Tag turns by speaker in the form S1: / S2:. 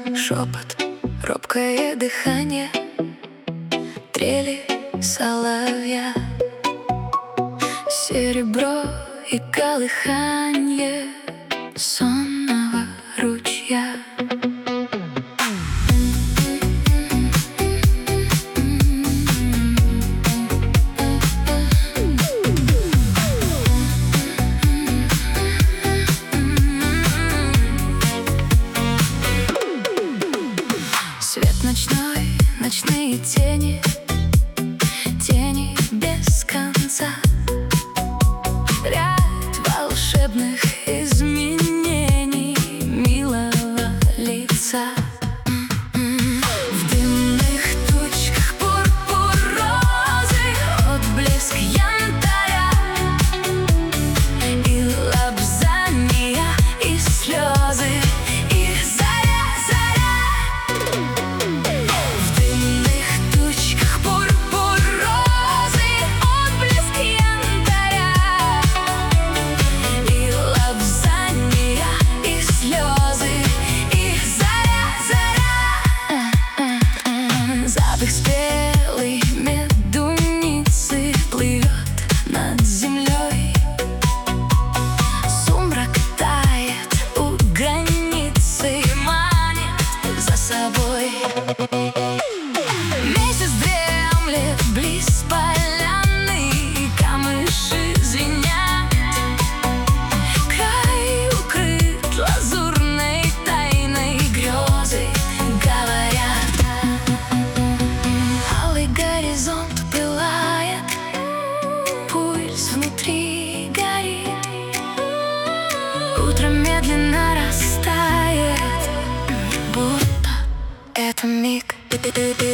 S1: шепот, робкое дыхание, трели соловья, серебро и колыханье сонного ручья. Свет ночной, ночные тени, тени без конца, ряд волшебных изменений милого лица. В дымных тучках пурпур розы, отблеск янтаря, и лапзания, и слезы, и заря, заря. В дымных тучках пурпур розы, отблеск янтаря, и лапзания, и слезы, и заря, заря. Запах спелой медуницы плывет над землей. Сумрак тает у границы, манит за собой. Месяц дремлет близ поляны, камыши звенят, край укрыт лазурной тайной, грезы говорят. Алый горизонт пылает, пульс внутри горит, утро медленно растает, будто это миг.